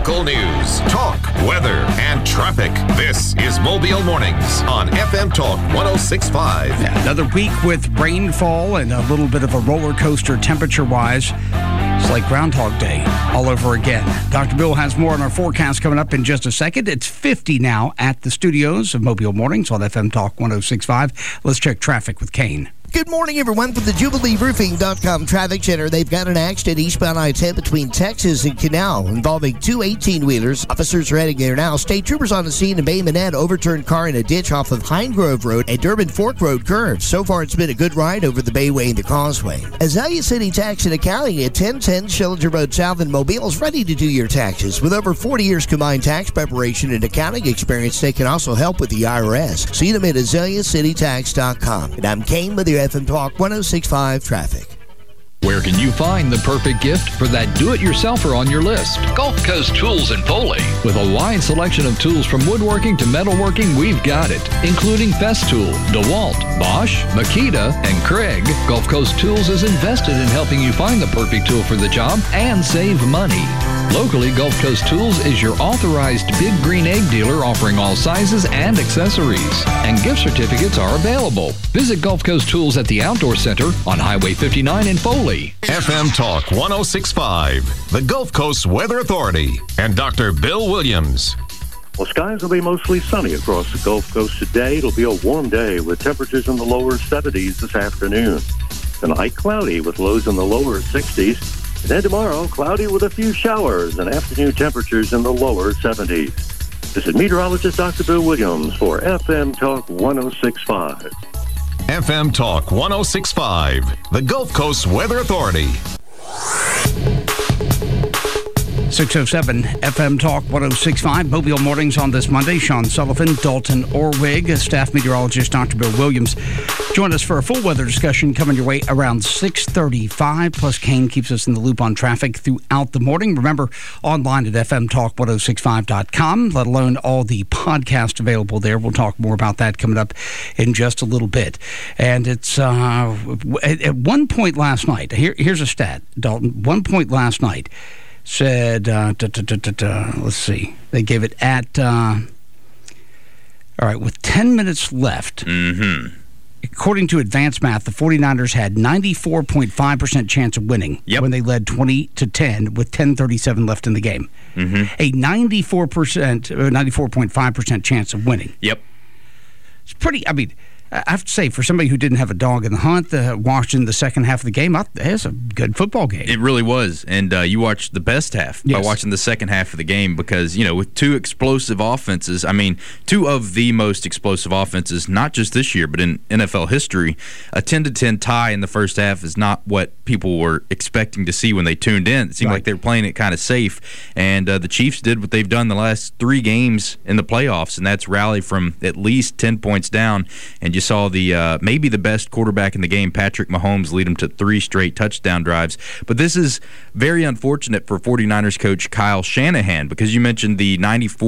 Local news, talk, weather, and traffic. This is Mobile Mornings on FM Talk 106.5. Another week with rainfall and a little bit of a roller coaster temperature-wise. It's like Groundhog Day all over again. Dr. Bill has more on our forecast coming up in just a second. It's 50 now at the studios of Mobile Mornings on FM Talk 106.5. Let's check traffic with Kane. Good morning, everyone. From the JubileeRoofing.com Traffic Center, they've got an accident eastbound I-10 between Texas and Canal involving two 18-wheelers. Officers are heading there now. State troopers on the scene in Bay Minette overturned car in a ditch off of Hind Grove Road and Durbin Fork Road curves. So far, it's been a good ride over the Bayway and the Causeway. Azalea City Tax and Accounting at 1010 Schillinger Road South in Mobile is ready to do your taxes. With over 40 years combined tax preparation and accounting experience, they can also help with the IRS. See them at AzaleaCityTax.com. And I'm Kane with your FM Talk 106.5 Traffic. Where can you find the perfect gift for that do-it-yourselfer on your list? Gulf Coast Tools in Foley. With a wide selection of tools from woodworking to metalworking, we've got it, including Festool, DeWalt, Bosch, Makita, and Craig. Gulf Coast Tools is invested in helping you find the perfect tool for the job and save money. Locally, Gulf Coast Tools is your authorized Big Green Egg dealer offering all sizes and accessories. And gift certificates are available. Visit Gulf Coast Tools at the Outdoor Center on Highway 59 in Foley. FM Talk 106.5, the Gulf Coast Weather Authority, and Dr. Bill Williams. Well, skies will be mostly sunny across the Gulf Coast today. It'll be a warm day with temperatures in the lower 70s this afternoon. Tonight, cloudy with lows in the lower 60s. And then tomorrow, cloudy with a few showers and afternoon temperatures in the lower 70s. This is meteorologist Dr. Bill Williams for FM Talk 106.5. FM Talk 106.5, the Gulf Coast Weather Authority. 607 FM Talk 106.5, Mobile Mornings on this Monday. Sean Sullivan, Dalton Orwig, staff meteorologist Dr. Bill Williams. Join us for a full weather discussion coming your way around 6:35. Plus, Kane keeps us in the loop on traffic throughout the morning. Remember, online at fmtalk1065.com, let alone all the podcasts available there. We'll talk more about that coming up in just a little bit. And it's at one point last night, here's a stat, Dalton. One point last night, said, let's see, they gave it at, all right, with 10 minutes left, according to advanced math, the 49ers had 94.5% chance of winning when they led 20-10 with 10:37 left in the game. A 94.5% chance of winning. Yep. It's pretty, I mean, I have to say, for somebody who didn't have a dog in the hunt, watching the second half of the game, it was a good football game. It really was. And you watched the best half by watching the second half of the game because, you know, with two explosive offenses, I mean, two of the most explosive offenses, not just this year, but in NFL history, a 10-10 tie in the first half is not what people were expecting to see when they tuned in. It seemed like they were playing it kind of safe. And the Chiefs did what they've done the last three games in the playoffs, and that's rally from at least 10 points down. And you saw the maybe the best quarterback in the game, Patrick Mahomes, lead him to 3 straight touchdown drives. But this is very unfortunate for 49ers coach Kyle Shanahan because you mentioned the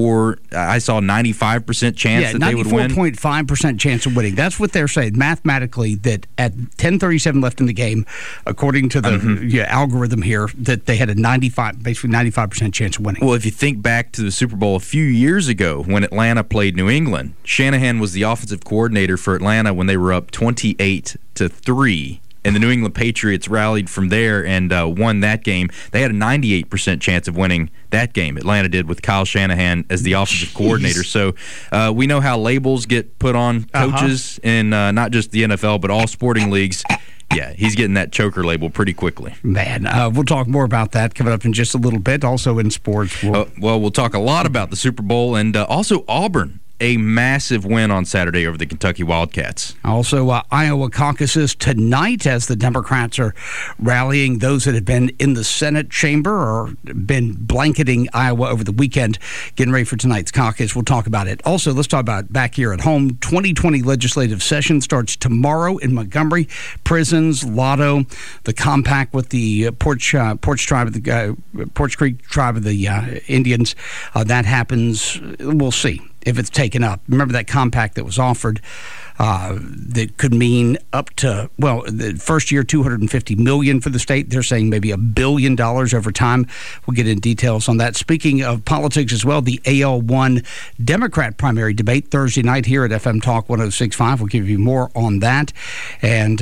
95% chance that they would win. 94.5% chance of winning. That's what they're saying mathematically, that at 10:37 left in the game, according to the algorithm here, that they had a 95% chance of winning. Well, if you think back to the Super Bowl a few years ago when Atlanta played New England, Shanahan was the offensive coordinator for Atlanta when they were up 28-3, and the New England Patriots rallied from there and won that game. They had a 98% chance of winning that game. Atlanta did with Kyle Shanahan as the offensive coordinator. So we know how labels get put on coaches in not just the NFL but all sporting leagues. Yeah, he's getting that choker label pretty quickly. Man, we'll talk more about that coming up in just a little bit. Also in sports. We'll talk a lot about the Super Bowl and also Auburn. A massive win on Saturday over the Kentucky Wildcats. Also, Iowa caucuses tonight as the Democrats are rallying those that have been in the Senate chamber or been blanketing Iowa over the weekend, getting ready for tonight's caucus. We'll talk about it. Also, let's talk about back here at home. 2020 legislative session starts tomorrow in Montgomery. Prisons, Lotto, the compact with the Porch Creek tribe of the Indians. That happens. We'll see. if it's taken up. Remember that compact that was offered that could mean up to, well, the first year, $250 million for the state. They're saying maybe $1 billion over time. We'll get in details on that. Speaking of politics as well, the AL1 Democrat primary debate Thursday night here at FM Talk 106.5. We'll give you more on that. And,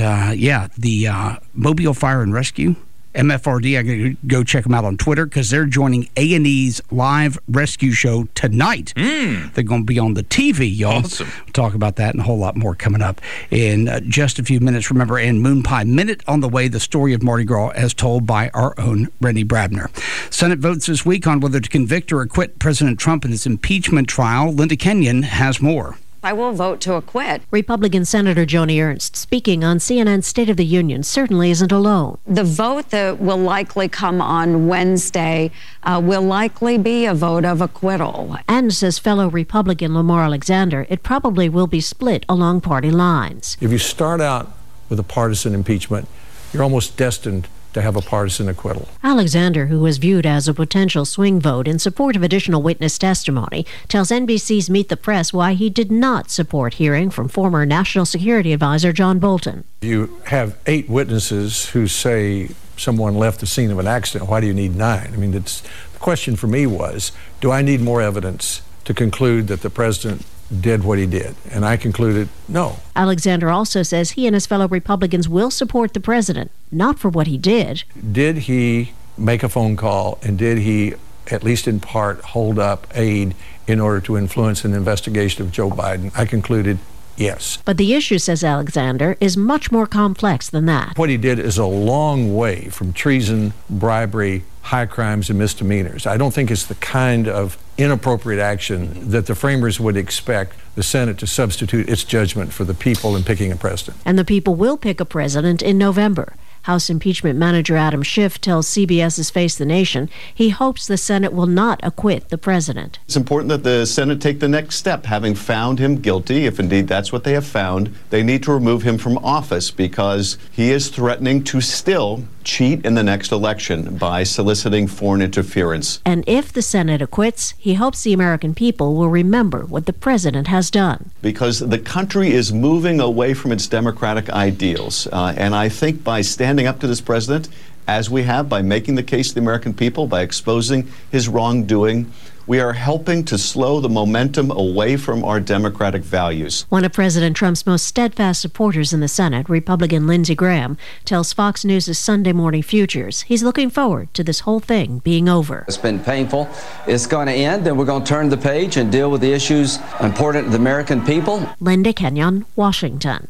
the Mobile Fire and Rescue, MFRD, I'm going to go check them out on Twitter because they're joining A&E's live rescue show tonight. They're going to be on the TV, y'all. Awesome. We'll talk about that and a whole lot more coming up in just a few minutes. Remember, in Moon Pie Minute on the way, the story of Mardi Gras as told by our own Rennie Brabner. Senate votes this week on whether to convict or acquit President Trump in his impeachment trial. Linda Kenyon has more. I will vote to acquit. Republican Senator Joni Ernst, speaking on CNN's State of the Union, certainly isn't alone. The vote that will likely come on Wednesday will likely be a vote of acquittal. And, says fellow Republican Lamar Alexander, it probably will be split along party lines. If you start out with a partisan impeachment, you're almost destined to have a partisan acquittal. Alexander, who was viewed as a potential swing vote in support of additional witness testimony, tells NBC's Meet the Press why he did not support hearing from former National Security Advisor John Bolton. You have 8 witnesses who say someone left the scene of an accident. Why do you need 9? I mean, the question for me was, do I need more evidence to conclude that the president did what he did? And I concluded, no. Alexander also says he and his fellow Republicans will support the president, not for what he did. Did he make a phone call, and did he, at least in part, hold up aid in order to influence an investigation of Joe Biden? I concluded, yes. But the issue, says Alexander, is much more complex than that. What he did is a long way from treason, bribery, high crimes, and misdemeanors. I don't think it's the kind of inappropriate action that the framers would expect the Senate to substitute its judgment for the people in picking a president. And the people will pick a president in November. House Impeachment Manager Adam Schiff tells CBS's Face the Nation he hopes the Senate will not acquit the president. It's important that the Senate take the next step. Having found him guilty, if indeed that's what they have found, they need to remove him from office because he is threatening to still cheat in the next election by soliciting foreign interference. And if the Senate acquits, he hopes the American people will remember what the president has done. Because the country is moving away from its democratic ideals. And I think by standing up to this president, as we have, by making the case to the American people, by exposing his wrongdoing, we are helping to slow the momentum away from our democratic values. One of President Trump's most steadfast supporters in the Senate, Republican Lindsey Graham, tells Fox News' Sunday Morning Futures he's looking forward to this whole thing being over. It's been painful. It's going to end, and we're going to turn the page and deal with the issues important to the American people. Linda Kenyon, Washington.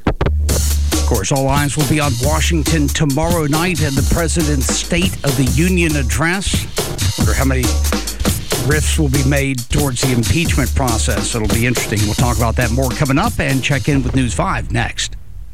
Of course, all eyes will be on Washington tomorrow night and the President's State of the Union address. I wonder how many riffs will be made towards the impeachment process. It'll be interesting. We'll talk about that more coming up and check in with News 5 next.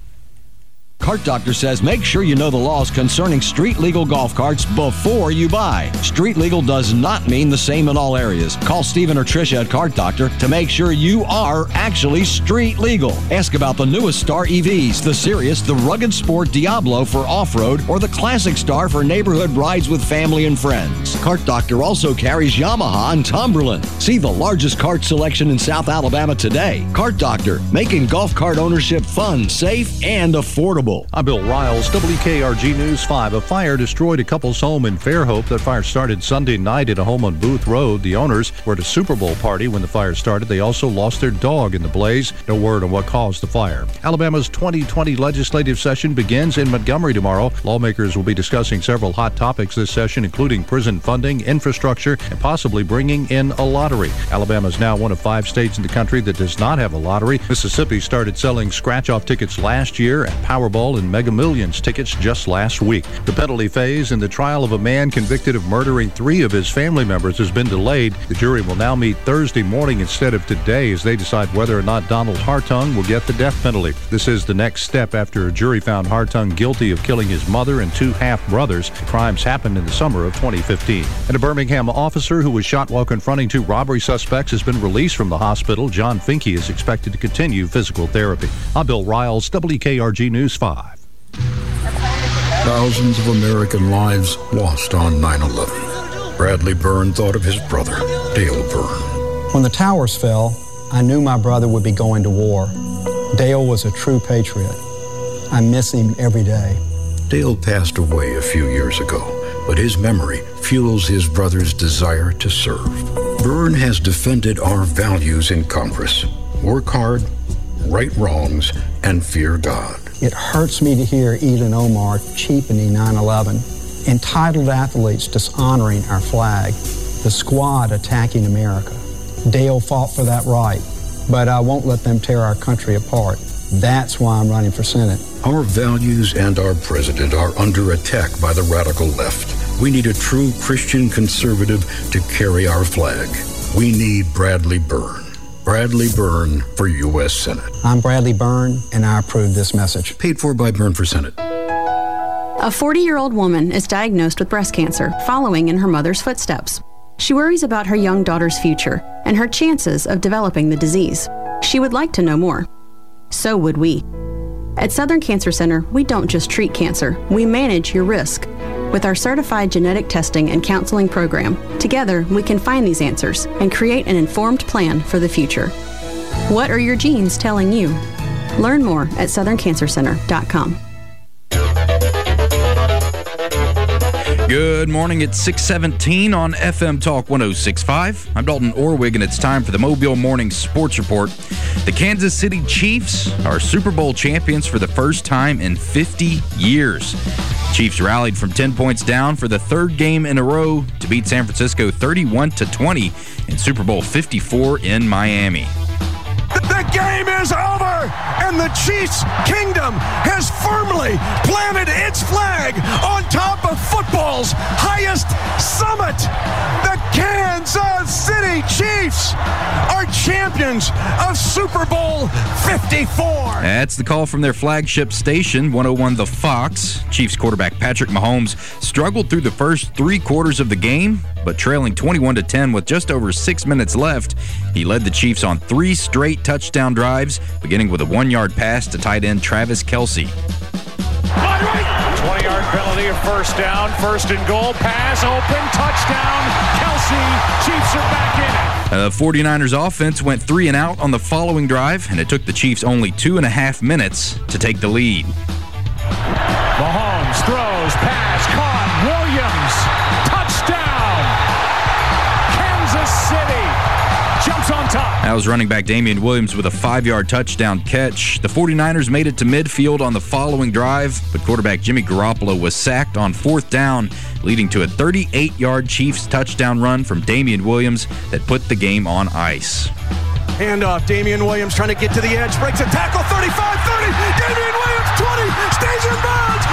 Cart Doctor says make sure you know the laws concerning street legal golf carts before you buy. Street legal does not mean the same in all areas. Call Stephen or Tricia at Cart Doctor to make sure you are actually street legal. Ask about the newest Star EVs, the Sirius, the rugged sport Diablo for off-road, or the classic Star for neighborhood rides with family and friends. Cart Doctor also carries Yamaha and Tomberlin. See the largest cart selection in South Alabama today. Cart Doctor, making golf cart ownership fun, safe, and affordable. I'm Bill Riles, WKRG News 5. A fire destroyed a couple's home in Fairhope. That fire started Sunday night at a home on Booth Road. The owners were at a Super Bowl party when the fire started. They also lost their dog in the blaze. No word on what caused the fire. Alabama's 2020 legislative session begins in Montgomery tomorrow. Lawmakers will be discussing several hot topics this session, including prison funding, infrastructure, and possibly bringing in a lottery. Alabama is now one of 5 states in the country that does not have a lottery. Mississippi started selling scratch-off tickets last year and Powerball and Mega Millions tickets just last week. The penalty phase in the trial of a man convicted of murdering 3 of his family members has been delayed. The jury will now meet Thursday morning instead of today as they decide whether or not Donald Hartung will get the death penalty. This is the next step after a jury found Hartung guilty of killing his mother and 2 half-brothers. The crimes happened in the summer of 2015. And a Birmingham officer who was shot while confronting 2 robbery suspects has been released from the hospital. John Finke is expected to continue physical therapy. I'm Bill Riles, WKRG News 5. Thousands of American lives lost on 9/11. Bradley Byrne thought of his brother, Dale Byrne. When the towers fell, I knew my brother would be going to war. Dale was a true patriot. I miss him every day. Dale passed away a few years ago, but his memory fuels his brother's desire to serve. Byrne has defended our values in Congress. Work hard, right wrongs, and fear God. It hurts me to hear Ilhan Omar cheapening 9/11, entitled athletes dishonoring our flag, the squad attacking America. Dale fought for that right, but I won't let them tear our country apart. That's why I'm running for Senate. Our values and our president are under attack by the radical left. We need a true Christian conservative to carry our flag. We need Bradley Byrne. Bradley Byrne for U.S. Senate. I'm Bradley Byrne, and I approve this message. Paid for by Byrne for Senate. A 40-year-old woman is diagnosed with breast cancer, following in her mother's footsteps. She worries about her young daughter's future and her chances of developing the disease. She would like to know more. So would we. At Southern Cancer Center, we don't just treat cancer, we manage your risk. With our certified genetic testing and counseling program, together we can find these answers and create an informed plan for the future. What are your genes telling you? Learn more at southerncancercenter.com. Good morning. It's 6:17 on FM Talk 106.5. I'm Dalton Orwig, and it's time for the Mobile Morning Sports Report. The Kansas City Chiefs are Super Bowl champions for the first time in 50 years. Chiefs rallied from 10 points down for the third game in a row to beat San Francisco 31-20 in Super Bowl 54 in Miami. The game is over, and the Chiefs' kingdom has firmly planted its flag on top of football's highest summit. The Kansas City Chiefs are champions of Super Bowl 54. That's the call from their flagship station, 101 The Fox. Chiefs quarterback Patrick Mahomes struggled through the first 3 quarters of the game, but trailing 21-10 with just over 6 minutes left, he led the Chiefs on 3 straight touchdown drives, beginning with a 1-yard pass to tight end Travis Kelce. 20-yard penalty, a first down, first and goal, pass, open, touchdown, Kelce. Chiefs are back in it. The 49ers offense went 3 and out on the following drive, and it took the Chiefs only 2.5 minutes to take the lead. Mahomes throws, pass, caught, Williams, touchdown, Kansas City jumps on top. That was running back Damian Williams with a 5-yard touchdown catch. The 49ers made it to midfield on the following drive, but quarterback Jimmy Garoppolo was sacked on 4th down, leading to a 38-yard Chiefs touchdown run from Damian Williams that put the game on ice. Handoff, Damian Williams trying to get to the edge, breaks a tackle, 35-30, Damian Williams, 20, stays in bounds,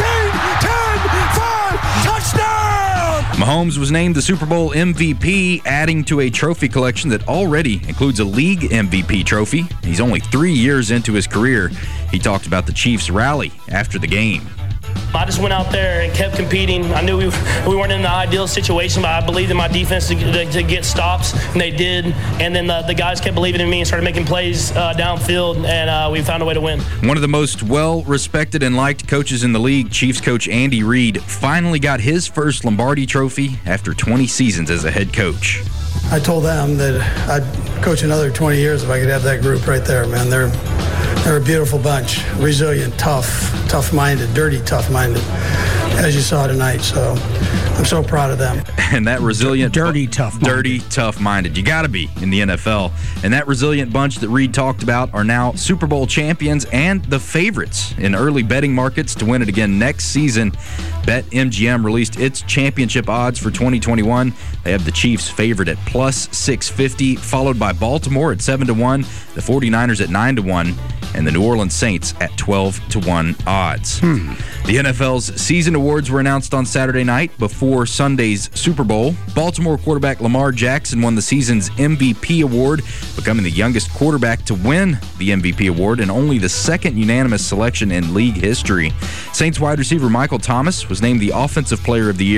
15, 10, 5, touchdown! Mahomes was named the Super Bowl MVP, adding to a trophy collection that already includes a league MVP trophy. He's only 3 years into his career. He talked about the Chiefs' rally after the game. I just went out there and kept competing. I knew we weren't in the ideal situation, but I believed in my defense to get stops, and they did. And then the guys kept believing in me and started making plays downfield, and we found a way to win. One of the most well-respected and liked coaches in the league, Chiefs coach Andy Reid, finally got his first Lombardi trophy after 20 seasons as a head coach. I told them that I'd coach another 20 years if I could have that group right there, man. They're a beautiful bunch, resilient, tough-minded, dirty, tough-minded, as you saw tonight. So I'm so proud of them. And that resilient, dirty, tough-minded. You got to be in the NFL. And that resilient bunch that Reid talked about are now Super Bowl champions and the favorites in early betting markets to win it again next season. BetMGM released its championship odds for 2021. They have the Chiefs favored at plus 650, followed by Baltimore at 7-1, the 49ers at 9-1, and the New Orleans Saints at 12-1 odds. The NFL's season awards were announced on Saturday night before Sunday's Super Bowl. Baltimore quarterback Lamar Jackson won the season's MVP award, becoming the youngest quarterback to win the MVP award and only the second unanimous selection in league history. Saints wide receiver Michael Thomas was named the Offensive Player of the Year,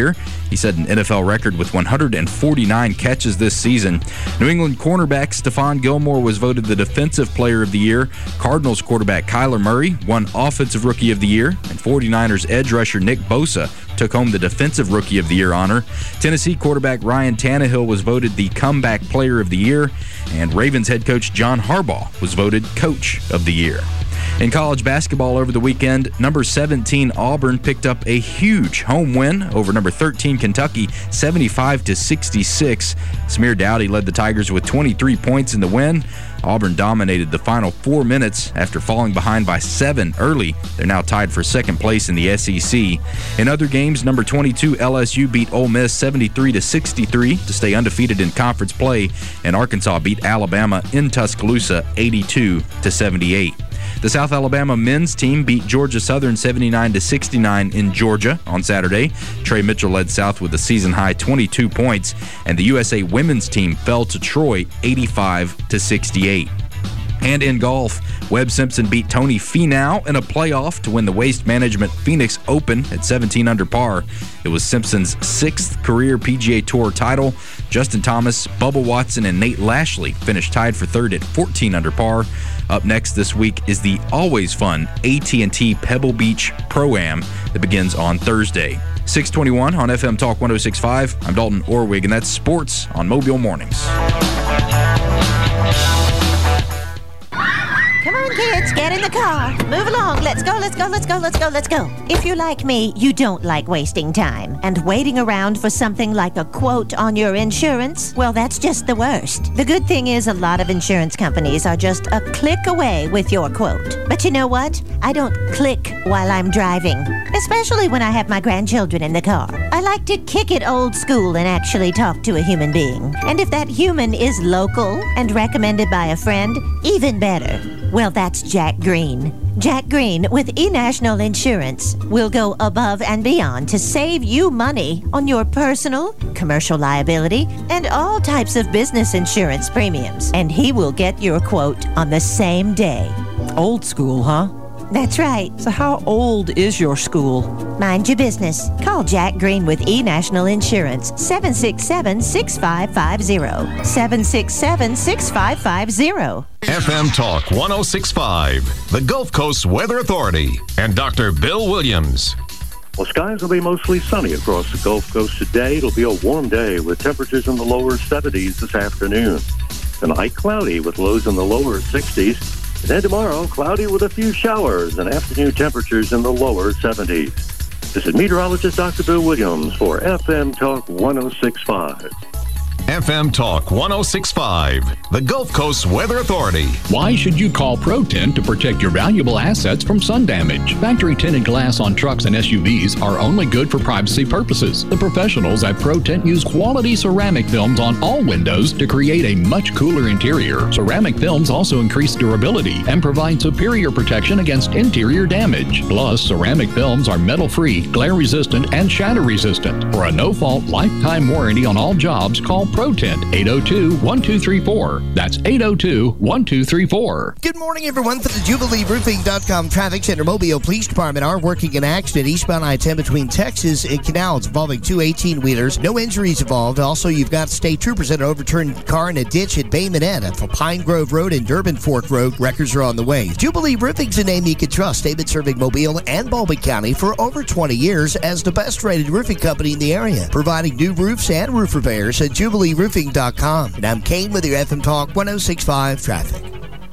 He set an NFL record with 149 catches this season. New England cornerback Stephon Gilmore was voted the Defensive Player of the Year. Cardinals quarterback Kyler Murray won Offensive Rookie of the Year. And 49ers edge rusher Nick Bosa took home the Defensive Rookie of the Year honor. Tennessee quarterback Ryan Tannehill was voted the Comeback Player of the Year. And Ravens head coach John Harbaugh was voted Coach of the Year. In college basketball over the weekend, number 17 Auburn picked up a huge home win over number 13 Kentucky, 75-66. Samir Dowdy led the Tigers with 23 points in the win. Auburn dominated the final 4 minutes after falling behind by 7 early. They're now tied for second place in the SEC. In other games, number 22 LSU beat Ole Miss 73-63 to stay undefeated in conference play, and Arkansas beat Alabama in Tuscaloosa 82-78. The South Alabama men's team beat Georgia Southern 79-69 in Georgia on Saturday. Trey Mitchell led South with a season-high 22 points, and the USA women's team fell to Troy 85-68. And in golf, Webb Simpson beat Tony Finau in a playoff to win the Waste Management Phoenix Open at 17 under par. It was Simpson's 6th career PGA Tour title. Justin Thomas, Bubba Watson, and Nate Lashley finished tied for third at 14 under par. Up next this week is the always fun AT&T Pebble Beach Pro-Am that begins on Thursday. 621 on FM Talk 106.5. I'm Dalton Orwig, and that's sports on Mobile Mornings. Come on, kids, get in the car. Move along. Let's go, let's go, let's go, let's go, let's go. If you're like me, you don't like wasting time. And waiting around for something like a quote on your insurance, well, that's just the worst. The good thing is a lot of insurance companies are just a click away with your quote. But you know what? I don't click while I'm driving, especially when I have my grandchildren in the car. I like to kick it old school and actually talk to a human being. And if that human is local and recommended by a friend, even better. Well, that's Jack Green. Jack Green with eNational Insurance will go above and beyond to save you money on your personal, commercial liability, and all types of business insurance premiums. And he will get your quote on the same day. Old school, huh? That's right. So how old is your school? Mind your business. Call Jack Green with eNational Insurance, 767-6550. 767-6550. FM Talk 106.5, the Gulf Coast Weather Authority, and Dr. Bill Williams. Well, skies will be mostly sunny across the Gulf Coast today. It'll be a warm day with temperatures in the lower 70s this afternoon. Tonight, cloudy with lows in the lower 60s. And then tomorrow, cloudy with a few showers and afternoon temperatures in the lower 70s. This is meteorologist Dr. Bill Williams for FM Talk 106.5. FM Talk 106.5, the Gulf Coast Weather Authority. Why should you call ProTint to protect your valuable assets from sun damage? Factory tinted glass on trucks and SUVs are only good for privacy purposes. The professionals at ProTint use quality ceramic films on all windows to create a much cooler interior. Ceramic films also increase durability and provide superior protection against interior damage. Plus, ceramic films are metal-free, glare-resistant, and shatter-resistant. For a no-fault lifetime warranty on all jobs, call ProTint, 802-1234. That's 802-1234. Good morning, everyone. For the JubileeRoofing.com Traffic Center, Mobile Police Department are working an accident eastbound I-10 between Texas and Canals involving two 18-wheelers. No injuries involved. Also, you've got state troopers at an overturned car in a ditch at Bay Minette for Pine Grove Road and Durbin Fork Road. Records are on the way. Jubilee Roofing's a name you can trust. They've been serving Mobile and Baldwin County for over 20 years as the best-rated roofing company in the area, providing new roofs and roof repairs at JubileeRoofing.com. And I'm Kane with your FM Talk 106.5 traffic.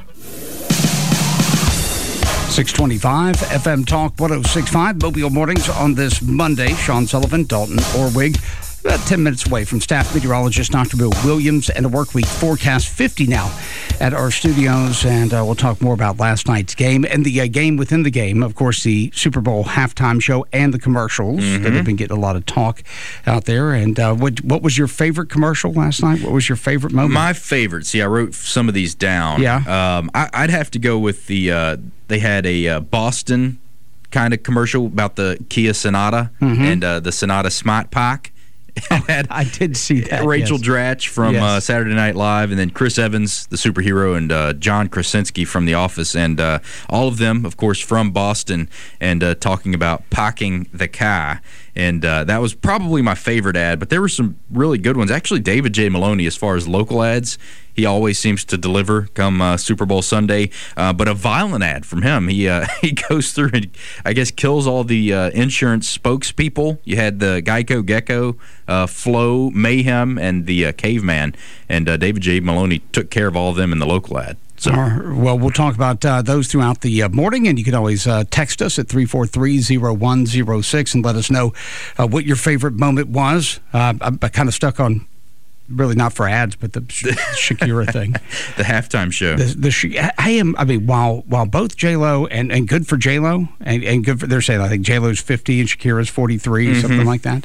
625 FM Talk 106.5 Mobile Mornings on this Monday. Sean Sullivan, Dalton Orwig. About 10 minutes away from staff meteorologist Dr. Bill Williams and a work week forecast 50 now at our studios. And we'll talk more about last night's game and the game within the game. Of course, the Super Bowl halftime show and the commercials that have been getting a lot of talk out there. And what was your favorite commercial last night? What was your favorite moment? My favorite. See, I wrote some of these down. Yeah. I'd have to go with the they had a Boston kind of commercial about the Kia Sonata and the Sonata Smart Pack. I did see that. Rachel Dratch from Saturday Night Live, and then Chris Evans, the superhero, and John Krasinski from The Office, and all of them, of course, from Boston, and talking about parking the car. And that was probably my favorite ad, but there were some really good ones. Actually, David J. Maloney, as far as local ads, he always seems to deliver come Super Bowl Sunday. But a violent ad from him. He goes through and, I guess, kills all the insurance spokespeople. You had the Geico Gecko, Flo, Mayhem, and the Caveman. And David J. Maloney took care of all of them in the local ad. So. Well, we'll talk about those throughout the morning, and you can always text us at 343-0106 and let us know what your favorite moment was. I'm kind of stuck on, really not for ads, but the Shakira thing. The halftime show. While both J-Lo and good for J-Lo, and good for, they're saying, I think J-Lo's 50 and Shakira's 43, something like that.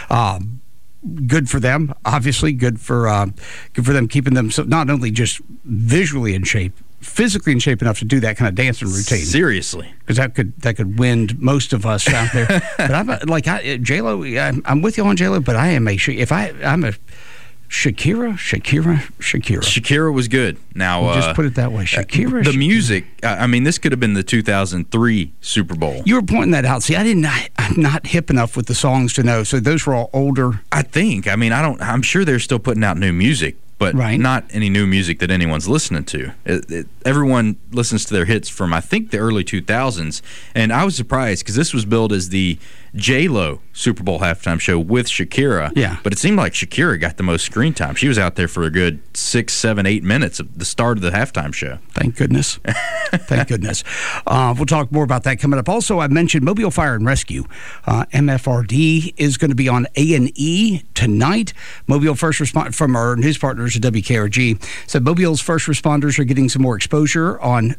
Good for them, obviously. Good for them, keeping them so not only just visually in shape, physically in shape enough to do that kind of dancing routine. Seriously, because that could wind most of us out there. But J-Lo. I'm with you on J-Lo, but I am I'm a Shakira. Shakira was good. Now, just put it that way. Shakira. The music. This could have been the 2003 Super Bowl. You were pointing that out. See, I'm not hip enough with the songs to know. So those were all older. I think. I'm sure they're still putting out new music, but not any new music that anyone's listening to. Everyone listens to their hits from, I think, the early 2000s. And I was surprised because this was billed as the J-Lo Super Bowl halftime show with Shakira. Yeah. But it seemed like Shakira got the most screen time. She was out there for a good 6, 7, 8 minutes of the start of the halftime show. Thank goodness. Thank goodness. We'll talk more about that coming up. Also, I mentioned Mobile Fire and Rescue. MFRD is going to be on A&E tonight. Mobile first respond from our news partners at WKRG said Mobile's first responders are getting some more exposure on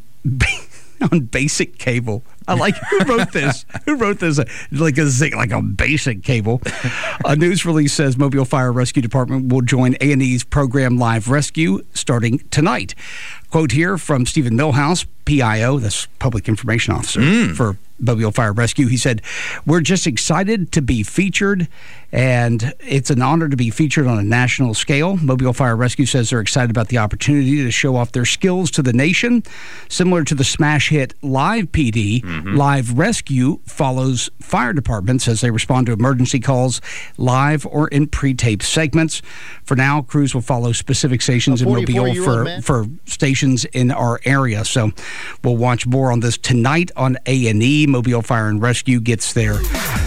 basic cable. I like who wrote this. Who wrote this? Like a basic cable. A news release says Mobile Fire Rescue Department will join A&E's program Live Rescue starting tonight. Quote here from Stephen Millhouse, PIO, that's Public Information Officer for Mobile Fire Rescue. He said, "We're just excited to be featured, and it's an honor to be featured on a national scale." Mobile Fire Rescue says they're excited about the opportunity to show off their skills to the nation. Similar to the smash hit Live PD, Live Rescue follows fire departments as they respond to emergency calls live or in pre-taped segments. For now, crews will follow specific stations in Mobile for stations in our area. So we'll watch more on this tonight on A&E. Mobile Fire and Rescue gets their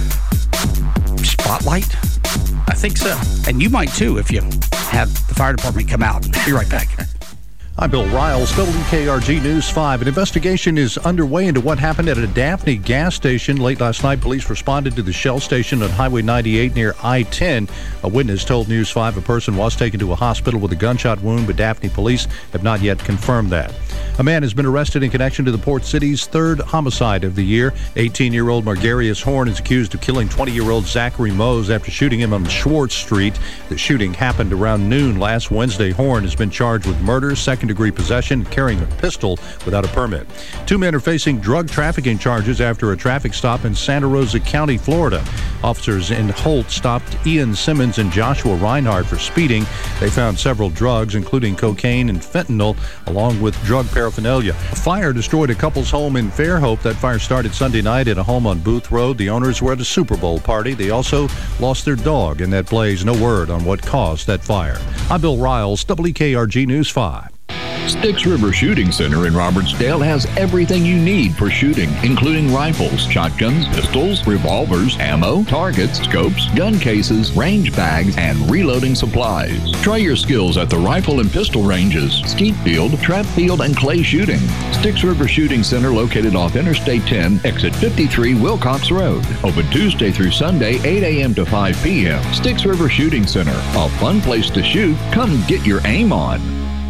spotlight. I think so. And you might too if you have the fire department come out. Be right back. I'm Bill Riles, WKRG News 5. An investigation is underway into what happened at a Daphne gas station. Late last night, police responded to the Shell station on Highway 98 near I-10. A witness told News 5 a person was taken to a hospital with a gunshot wound, but Daphne police have not yet confirmed that. A man has been arrested in connection to the Port City's third homicide of the year. 18-year-old Margarius Horn is accused of killing 20-year-old Zachary Mose after shooting him on Schwartz Street. The shooting happened around noon last Wednesday. Horn has been charged with murder, second-degree possession, and carrying a pistol without a permit. Two men are facing drug trafficking charges after a traffic stop in Santa Rosa County, Florida. Officers in Holt stopped Ian Simmons and Joshua Reinhardt for speeding. They found several drugs, including cocaine and fentanyl, along with drug paraphernalia. A fire destroyed a couple's home in Fairhope. That fire started Sunday night at a home on Booth Road. The owners were at a Super Bowl party. They also lost their dog in that blaze. No word on what caused that fire. I'm Bill Riles, WKRG News 5. Styx River Shooting Center in Robertsdale has everything you need for shooting, including rifles, shotguns, pistols, revolvers, ammo, targets, scopes, gun cases, range bags, and reloading supplies. Try your skills at the rifle and pistol ranges, skeet field, trap field, and clay shooting. Styx River Shooting Center located off Interstate 10, exit 53, Wilcox Road. Open Tuesday through Sunday, 8 a.m. to 5 p.m. Styx River Shooting Center, a fun place to shoot. Come get your aim on.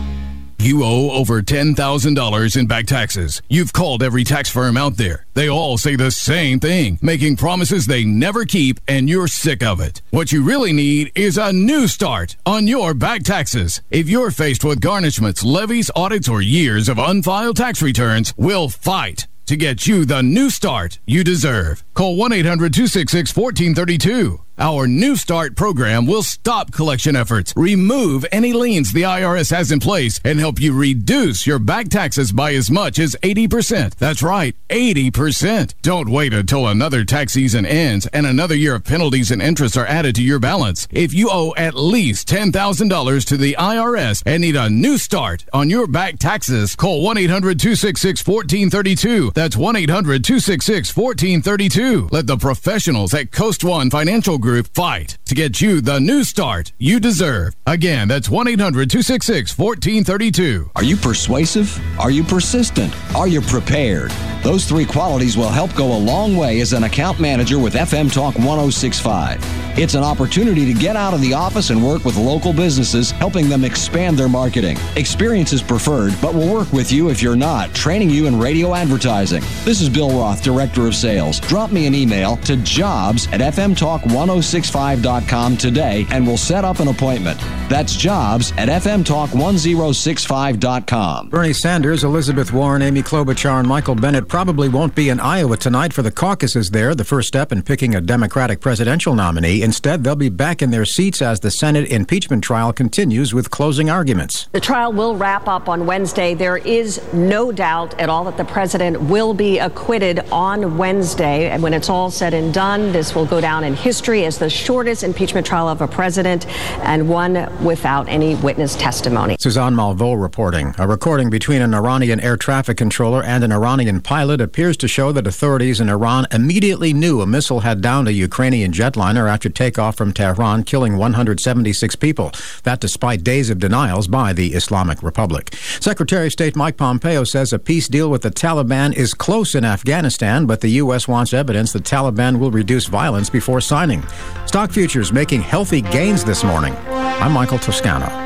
You owe over $10,000 in back taxes. You've called every tax firm out there. They all say the same thing, making promises they never keep, and you're sick of it. What you really need is a new start on your back taxes. If you're faced with garnishments, levies, audits, or years of unfiled tax returns, we'll fight to get you the new start you deserve. Call 1-800-266-1432. Our New Start program will stop collection efforts, remove any liens the IRS has in place, and help you reduce your back taxes by as much as 80%. That's right, 80%. Don't wait until another tax season ends and another year of penalties and interest are added to your balance. If you owe at least $10,000 to the IRS and need a new start on your back taxes, call 1-800-266-1432. That's 1-800-266-1432. Let the professionals at Coast One Financial Group fight to get you the new start you deserve. Again, that's 1-800-266-1432. Are you persuasive? Are you persistent? Are you prepared? Those three qualities will help go a long way as an account manager with FM Talk 106.5. It's an opportunity to get out of the office and work with local businesses, helping them expand their marketing. Experience is preferred, but we'll work with you if you're not, training you in radio advertising. This is Bill Roth, Director of Sales. Drop me an email to jobs@fmtalk1065.com today, and we'll set up an appointment. That's jobs@fmtalk1065.com. Bernie Sanders, Elizabeth Warren, Amy Klobuchar, and Michael Bennett probably won't be in Iowa tonight for the caucuses there, the first step in picking a Democratic presidential nominee. Instead, they'll be back in their seats as the Senate impeachment trial continues with closing arguments. The trial will wrap up on Wednesday. There is no doubt at all that the president will be acquitted on Wednesday. And when it's all said and done, this will go down in history as the shortest impeachment trial of a president and one without any witness testimony. Suzanne Malveaux reporting. A recording between an Iranian air traffic controller and an Iranian pilot appears to show that authorities in Iran immediately knew a missile had downed a Ukrainian jetliner after takeoff from Tehran, killing 176 people. That despite days of denials by the Islamic Republic. Secretary of State Mike Pompeo says a peace deal with the Taliban is close in Afghanistan, but the U.S. wants evidence the Taliban will reduce violence before signing. Stock futures making healthy gains this morning. I'm Michael Toscano.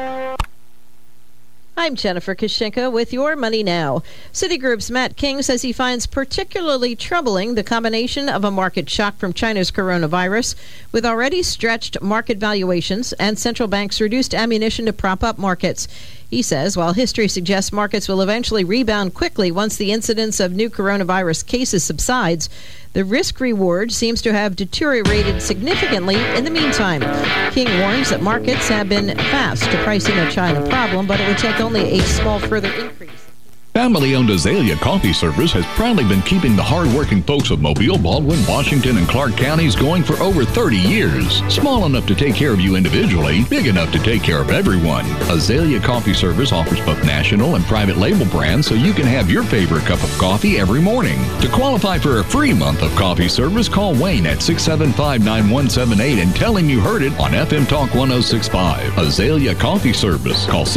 I'm Jennifer Kashinka with Your Money Now. Citigroup's Matt King says he finds particularly troubling the combination of a market shock from China's coronavirus with already stretched market valuations and central banks' reduced ammunition to prop up markets. He says while history suggests markets will eventually rebound quickly once the incidence of new coronavirus cases subsides, the risk-reward seems to have deteriorated significantly in the meantime. King warns that markets have been fast to price in a China problem, but it would take only a small further increase. Family-owned Azalea Coffee Service has proudly been keeping the hard-working folks of Mobile, Baldwin, Washington, and Clark counties going for over 30 years. Small enough to take care of you individually, big enough to take care of everyone. Azalea Coffee Service offers both national and private label brands so you can have your favorite cup of coffee every morning. To qualify for a free month of coffee service, call Wayne at 675-9178 and tell him you heard it on FM Talk 106.5. Azalea Coffee Service. Call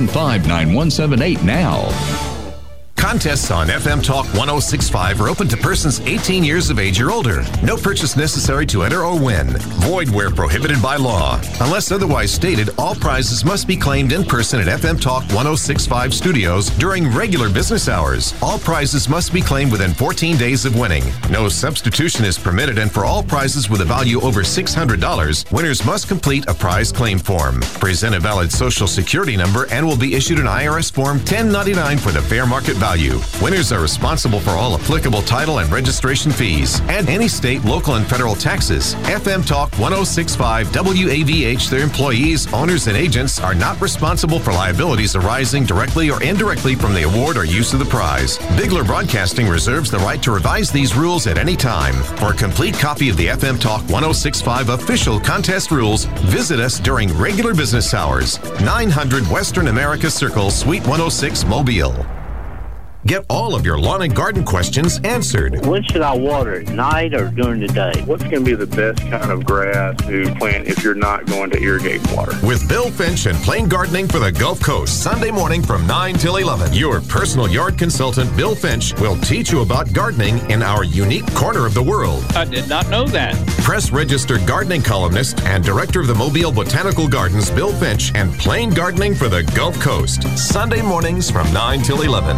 675-9178 now. Contests on FM Talk 106.5 are open to persons 18 years of age or older. No purchase necessary to enter or win. Void where prohibited by law. Unless otherwise stated, all prizes must be claimed in person at FM Talk 106.5 studios during regular business hours. All prizes must be claimed within 14 days of winning. No substitution is permitted, and for all prizes with a value over $600, winners must complete a prize claim form. Present a valid Social Security number and will be issued an IRS Form 1099 for the fair market value. Winners are responsible for all applicable title and registration fees and any state, local, and federal taxes. FM Talk 106.5 WAVH, their employees, owners, and agents are not responsible for liabilities arising directly or indirectly from the award or use of the prize. Bigler Broadcasting reserves the right to revise these rules at any time. For a complete copy of the FM Talk 106.5 official contest rules, visit us during regular business hours. 900 Western America Circle, Suite 106, Mobile. Get all of your lawn and garden questions answered. When should I water, at night or during the day? What's going to be the best kind of grass to plant if you're not going to irrigate water? With Bill Finch and Plain Gardening for the Gulf Coast, Sunday morning from 9 till 11. Your personal yard consultant, Bill Finch, will teach you about gardening in our unique corner of the world. I did not know that. Press-registered gardening columnist and director of the Mobile Botanical Gardens, Bill Finch, and Plain Gardening for the Gulf Coast. Sunday mornings from 9 till 11.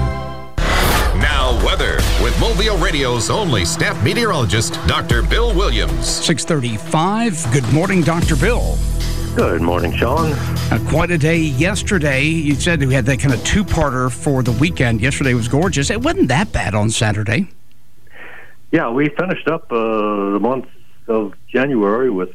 Now, weather with Mobile Radio's only staff meteorologist, Dr. Bill Williams. 6:35. Good morning, Dr. Bill. Good morning, Sean. Quite a day yesterday. You said we had that kind of two-parter for the weekend. Yesterday was gorgeous. It wasn't that bad on Saturday. Yeah, we finished up the month of January with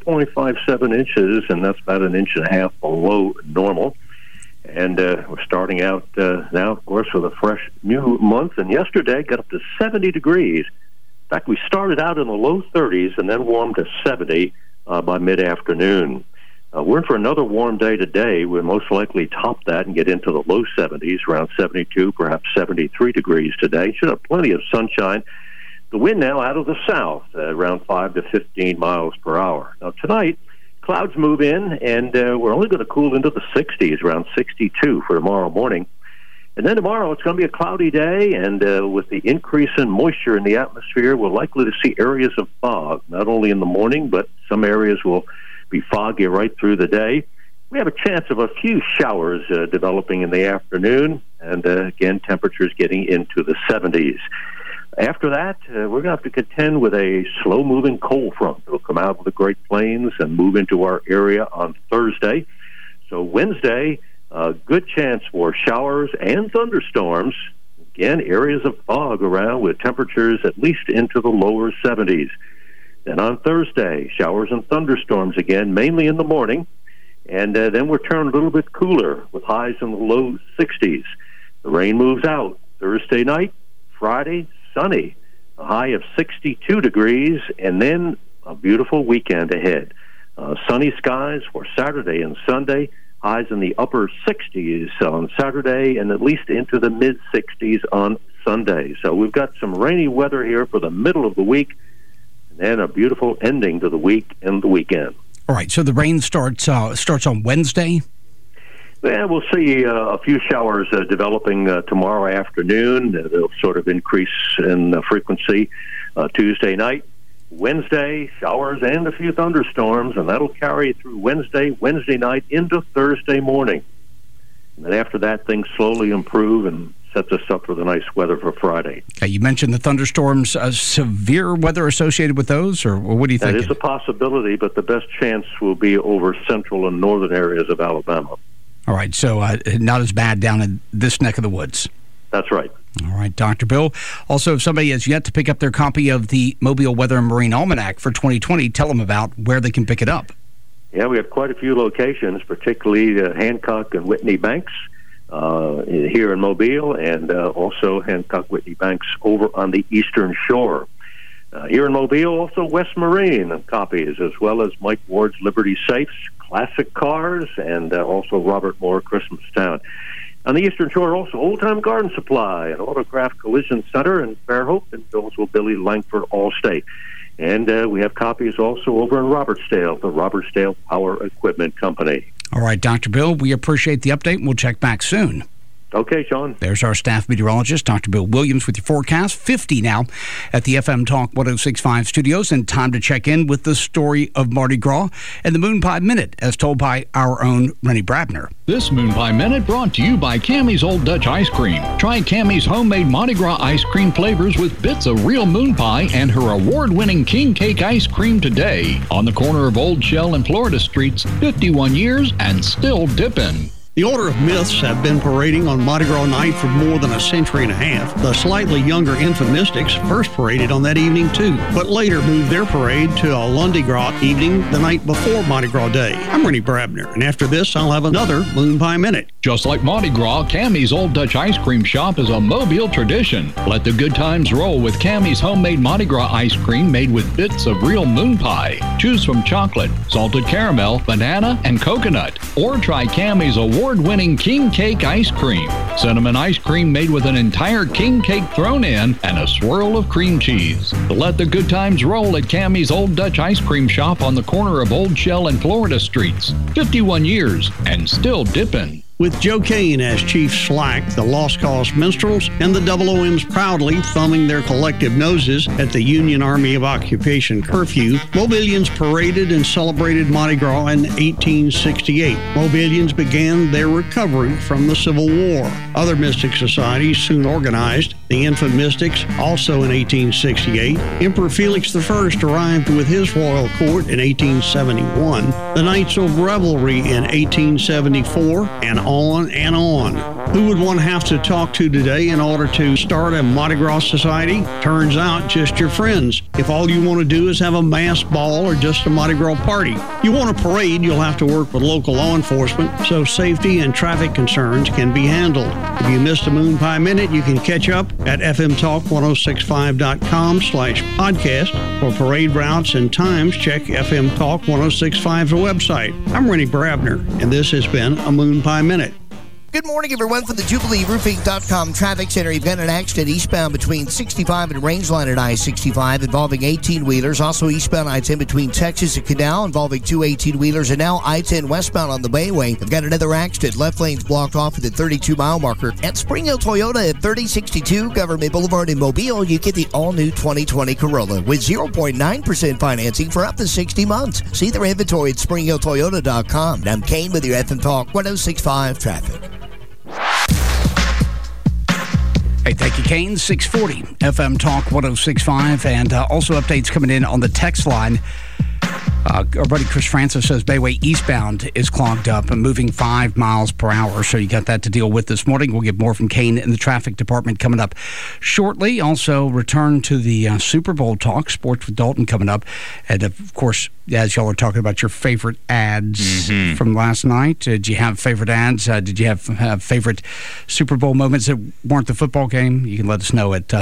4.57 inches, and that's about an inch and a half below normal. And we're starting out now, of course, with a fresh new month. And yesterday got up to 70 degrees. In fact, we started out in the low 30s and then warmed to 70 by mid-afternoon. We're in for another warm day today. We'll most likely top that and get into the low 70s, around 72, perhaps 73 degrees today. Should have plenty of sunshine. The wind now out of the south, around 5 to 15 miles per hour. Now, tonight, clouds move in, and we're only going to cool into the 60s, around 62 for tomorrow morning. And then tomorrow, it's going to be a cloudy day, and with the increase in moisture in the atmosphere, we're likely to see areas of fog, not only in the morning, but some areas will be foggy right through the day. We have a chance of a few showers developing in the afternoon, and again, temperatures getting into the 70s. After that, we're going to have to contend with a slow-moving cold front. It'll come out of the Great Plains and move into our area on Thursday. So Wednesday, a good chance for showers and thunderstorms. Again, areas of fog around with temperatures at least into the lower 70s. Then on Thursday, showers and thunderstorms again, mainly in the morning. And then we're turning a little bit cooler with highs in the low 60s. The rain moves out Thursday night, Friday, sunny, a high of 62 degrees, and then a beautiful weekend ahead. Sunny skies for Saturday and Sunday, highs in the upper 60s on Saturday, and at least into the mid-60s on Sunday. So we've got some rainy weather here for the middle of the week, and then a beautiful ending to the week and the weekend. All right, so the rain starts on Wednesday? Yeah, we'll see a few showers developing tomorrow afternoon. They'll sort of increase in frequency Tuesday night. Wednesday, showers and a few thunderstorms, and that'll carry through Wednesday night into Thursday morning. And then after that, things slowly improve and sets us up for the nice weather for Friday. Okay, you mentioned the thunderstorms. Severe weather associated with those, or what do you think? That is a possibility, but the best chance will be over central and northern areas of Alabama. All right, so not as bad down in this neck of the woods. That's right. All right, Dr. Bill. Also, if somebody has yet to pick up their copy of the Mobile Weather and Marine Almanac for 2020, tell them about where they can pick it up. Yeah, we have quite a few locations, particularly Hancock and Whitney Banks here in Mobile, and also Hancock Whitney Banks over on the Eastern Shore. Here in Mobile, also West Marine copies, as well as Mike Ward's Liberty Safes, classic cars, and also Robert Moore Christmas Town. On the Eastern Shore, also Old Time Garden Supply, an Autograph Collision Center in Fairhope, and Billsville Billy Langford Allstate. And we have copies also over in Robertsdale, the Robertsdale Power Equipment Company. All right, Dr. Bill, we appreciate the update, and we'll check back soon. Okay, Sean. There's our staff meteorologist, Dr. Bill Williams, with your forecast. 50 now at the FM Talk 106.5 studios, and time to check in with the story of Mardi Gras and the Moon Pie Minute, as told by our own Rennie Brabner. This Moon Pie Minute brought to you by Cammie's Old Dutch Ice Cream. Try Cammie's homemade Mardi Gras ice cream flavors with bits of real moon pie and her award-winning King Cake ice cream today. On the corner of Old Shell and Florida Streets, 51 years and still dipping. The Order of Myths have been parading on Mardi Gras night for more than a century and a half. The slightly younger Infomystics first paraded on that evening too, but later moved their parade to a Lundi Gras evening the night before Mardi Gras Day. I'm Rennie Brabner, and after this I'll have another Moon Pie Minute. Just like Mardi Gras, Cammie's Old Dutch Ice Cream Shop is a Mobile tradition. Let the good times roll with Cammie's homemade Mardi Gras ice cream made with bits of real moon pie. Choose from chocolate, salted caramel, banana, and coconut. Or try Cammie's award-winning King Cake ice cream. Cinnamon ice cream made with an entire king cake thrown in and a swirl of cream cheese. Let the good times roll at Cammie's Old Dutch Ice Cream Shop on the corner of Old Shell and Florida Streets. 51 years and still dipping. With Joe Kane as Chief Slack, the Lost Cause Minstrels, and the Double OMs proudly thumbing their collective noses at the Union Army of Occupation curfew, Mobilians paraded and celebrated Mardi Gras in 1868. Mobilians began their recovery from the Civil War. Other mystic societies soon organized The infant Mystics, also in 1868. Emperor Felix I arrived with his royal court in 1871. The Knights of Revelry in 1874, and on and on. Who would one have to talk to today in order to start a Mardi Gras society? Turns out, just your friends. If all you want to do is have a mass ball or just a Mardi Gras party. You want a parade, you'll have to work with local law enforcement so safety and traffic concerns can be handled. If you missed a Moon Pie Minute, you can catch up at fmtalk1065.com/podcast. For parade routes and times, check FM Talk 1065's website. I'm Rennie Brabner, and this has been a Moon Pie Minute. Good morning, everyone, from the JubileeRoofing.com Traffic Center. You've got an accident eastbound between 65 and Rangeline at I-65 involving 18-wheelers. Also eastbound I-10 between Texas and Canal involving two 18-wheelers. And now I-10 westbound on the Bayway. I've got another accident. Left lane's blocked off at the 32-mile marker. At Spring Hill Toyota at 3062 Government Boulevard in Mobile, you get the all-new 2020 Corolla with 0.9% financing for up to 60 months. See their inventory at SpringHillToyota.com. And I'm Kane with your FM Talk 1065 Traffic. Hey, thank you, Kane. 640 FM Talk 1065. And also updates coming in on the text line. Our buddy Chris Francis says Bayway eastbound is clogged up and moving 5 miles per hour. So you got that to deal with this morning. We'll get more from Kane in the traffic department coming up shortly. Also, return to the Super Bowl talk, Sports with Dalton coming up. And, of course, as y'all are talking about your favorite ads from last night, did you have favorite ads? Did you have favorite Super Bowl moments that weren't the football game? You can let us know at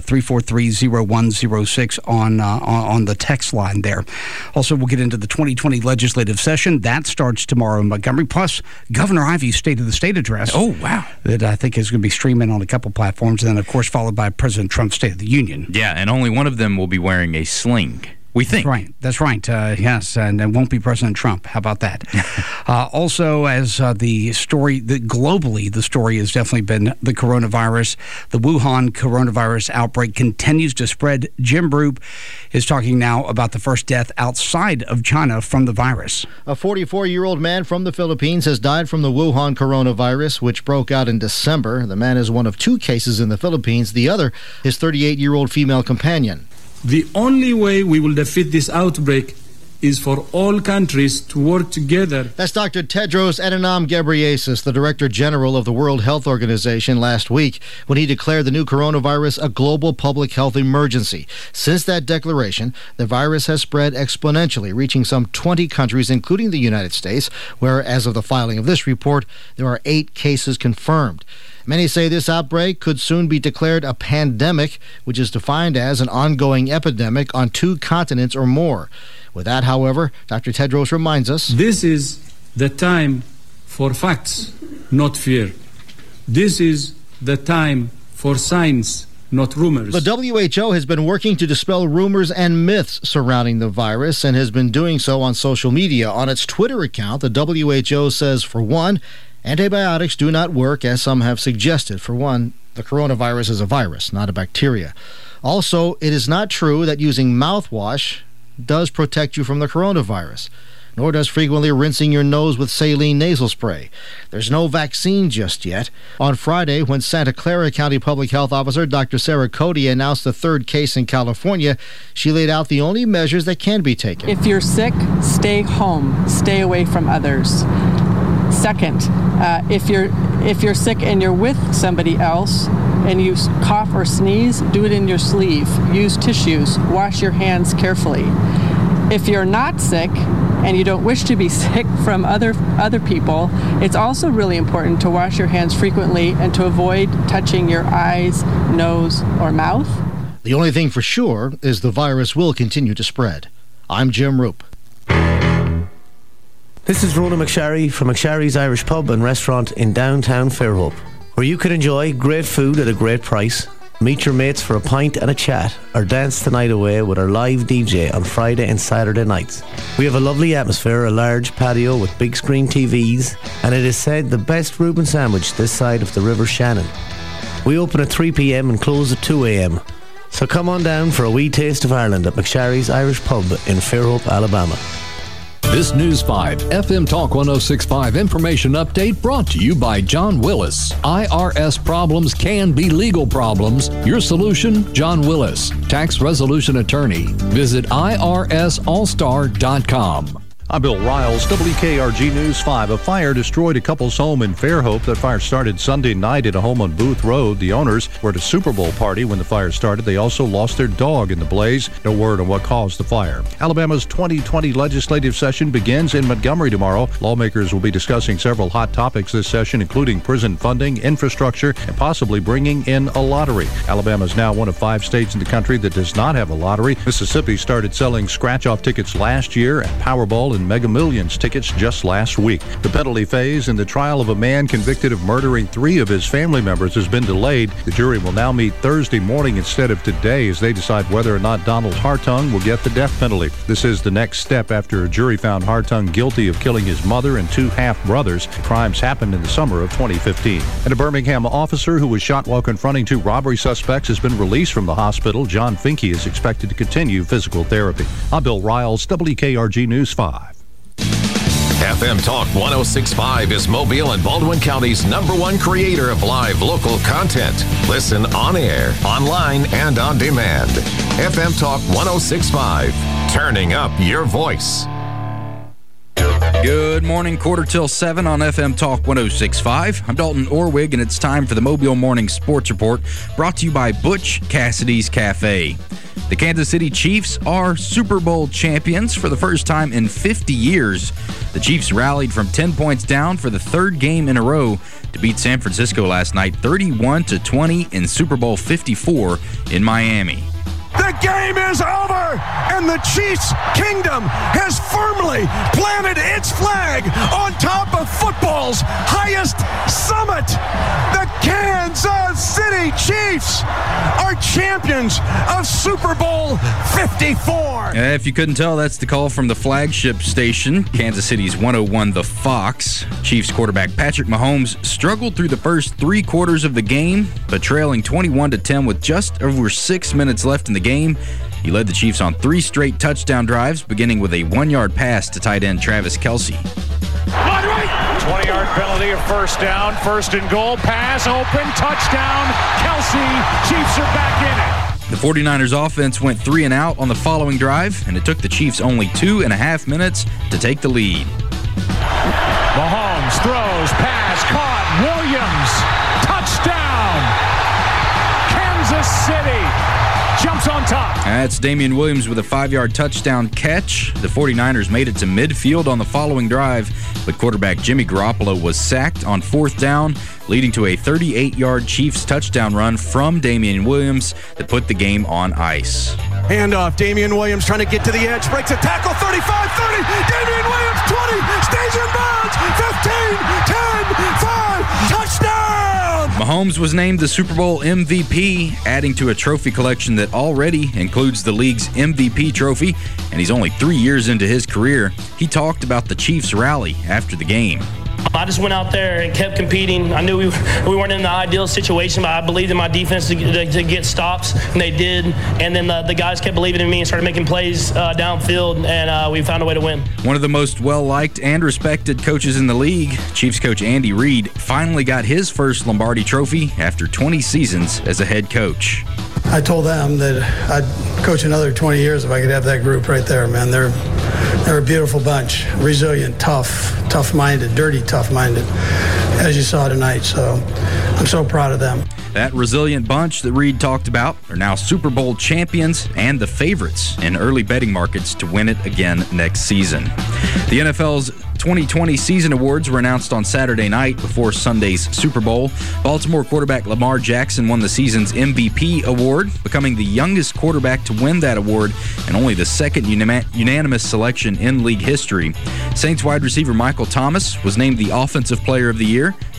343-0106 on the text line there. Also, we'll get into the 2020 legislative session. That starts tomorrow in Montgomery. Plus, Governor Ivey's State of the State address. Oh, wow. That I think is going to be streaming on a couple platforms. And then, of course, followed by President Trump's State of the Union. Yeah, and only one of them will be wearing a sling. We think. That's right. Yes, and it won't be President Trump. How about that? Also, as the story, globally, the story has definitely been the coronavirus. The Wuhan coronavirus outbreak continues to spread. Jim Roop is talking now about the first death outside of China from the virus. A 44-year-old man from the Philippines has died from the Wuhan coronavirus, which broke out in December. The man is one of 2 cases in the Philippines. The other, his 38-year-old female companion. The only way we will defeat this outbreak is for all countries to work together. That's Dr. Tedros Adhanom Ghebreyesus, the Director General of the World Health Organization, last week when he declared the new coronavirus a global public health emergency. Since that declaration, the virus has spread exponentially, reaching some 20 countries, including the United States, where, as of the filing of this report, there are 8 cases confirmed. Many say this outbreak could soon be declared a pandemic, which is defined as an ongoing epidemic on 2 continents or more. With that, however, Dr. Tedros reminds us, this is the time for facts, not fear. This is the time for science, not rumors. The WHO has been working to dispel rumors and myths surrounding the virus and has been doing so on social media. On its Twitter account, the WHO says, for one, antibiotics do not work, as some have suggested. For one, the coronavirus is a virus, not a bacteria. Also, it is not true that using mouthwash does protect you from the coronavirus, nor does frequently rinsing your nose with saline nasal spray. There's no vaccine just yet. On Friday, when Santa Clara County Public Health Officer Dr. Sarah Cody announced the 3rd case in California, she laid out the only measures that can be taken. If you're sick, stay home. Stay away from others. Second, if you're sick and you're with somebody else and you cough or sneeze, do it in your sleeve. Use tissues. Wash your hands carefully. If you're not sick and you don't wish to be sick from other people, it's also really important to wash your hands frequently and to avoid touching your eyes, nose, or mouth. The only thing for sure is the virus will continue to spread. I'm Jim Roop. This is Rona McSharry from McSharry's Irish Pub and Restaurant in downtown Fairhope, where you can enjoy great food at a great price, meet your mates for a pint and a chat, or dance the night away with our live DJ on Friday and Saturday nights. We have a lovely atmosphere, a large patio with big screen TVs, and it is said the best Reuben sandwich this side of the River Shannon. We open at 3 p.m. and close at 2 a.m. So come on down for a wee taste of Ireland at McSharry's Irish Pub in Fairhope, Alabama. This News 5 FM Talk 106.5 information update brought to you by John Willis. IRS problems can be legal problems. Your solution, John Willis, tax resolution attorney. Visit IRSallstar.com. I'm Bill Riles, WKRG News 5. A fire destroyed a couple's home in Fairhope. That fire started Sunday night at a home on Booth Road. The owners were at a Super Bowl party when the fire started. They also lost their dog in the blaze. No word on what caused the fire. Alabama's 2020 legislative session begins in Montgomery tomorrow. Lawmakers will be discussing several hot topics this session, including prison funding, infrastructure, and possibly bringing in a lottery. Alabama is now one of 5 states in the country that does not have a lottery. Mississippi started selling scratch-off tickets last year, and Powerball and Mega Millions tickets just last week. The penalty phase in the trial of a man convicted of murdering 3 of his family members has been delayed. The jury will now meet Thursday morning instead of today as they decide whether or not Donald Hartung will get the death penalty. This is the next step after a jury found Hartung guilty of killing his mother and 2 half-brothers. The crimes happened in the summer of 2015. And a Birmingham officer who was shot while confronting 2 robbery suspects has been released from the hospital. John Finke is expected to continue physical therapy. I'm Bill Riles, WKRG News 5. FM Talk 106.5 is Mobile and Baldwin County's #1 creator of live local content. Listen on air, online, and on demand. FM Talk 106.5, turning up your voice. Good morning, 6:45 on FM Talk 106.5. I'm Dalton Orwig, and it's time for the Mobile Morning Sports Report, brought to you by Butch Cassidy's Cafe. The Kansas City Chiefs are Super Bowl champions for the first time in 50 years. The Chiefs rallied from 10 points down for the 3rd game in a row to beat San Francisco last night 31-20 in Super Bowl 54 in Miami. The game is over, and the Chiefs' kingdom has firmly planted its flag on top of football's highest summit. The Kansas City Chiefs are champions of Super Bowl 54. If you couldn't tell, that's the call from the flagship station, Kansas City's 101 The Fox. Chiefs quarterback Patrick Mahomes struggled through the first 3 quarters of the game, but trailing 21-10 with just over 6 minutes left in the game, he led the Chiefs on 3 straight touchdown drives, beginning with a 1-yard pass to tight end Travis Kelce. 20-yard penalty, a first down, 1st and goal, pass open, touchdown, Kelce. Chiefs are back in it. The 49ers offense went 3 and out on the following drive, and it took the Chiefs only 2.5 minutes to take the lead. Mahomes throws, pass, caught, Williams, touchdown, Kansas City. Jumps on top. That's Damian Williams with a 5-yard touchdown catch. The 49ers made it to midfield on the following drive, but quarterback Jimmy Garoppolo was sacked on 4th down, leading to a 38-yard Chiefs touchdown run from Damian Williams that put the game on ice. Handoff, Damian Williams trying to get to the edge, breaks a tackle, 35, 30, Damian Williams, 20, stays in bounds, 15, 10, 5, touchdown! Mahomes was named the Super Bowl MVP, adding to a trophy collection that already includes the league's MVP trophy, and he's only 3 years into his career. He talked about the Chiefs' rally after the game. I just went out there and kept competing. I knew we weren't in the ideal situation, but I believed in my defense to get stops, and they did. And then the guys kept believing in me and started making plays downfield, and we found a way to win. One of the most well-liked and respected coaches in the league, Chiefs coach Andy Reid, finally got his first Lombardi trophy after 20 seasons as a head coach. I told them that I'd coach another 20 years if I could have that group right there, man. They're a beautiful bunch, resilient, tough-minded, dirty, tough-minded, as you saw tonight. So I'm so proud of them. That resilient bunch that Reid talked about are now Super Bowl champions and the favorites in early betting markets to win it again next season. The NFL's 2020 season awards were announced on Saturday night before Sunday's Super Bowl. Baltimore quarterback Lamar Jackson won the season's MVP award, becoming the youngest quarterback to win that award and only the second unanimous selection in league history. Saints wide receiver Michael Thomas was named the Offensive Player of the Year.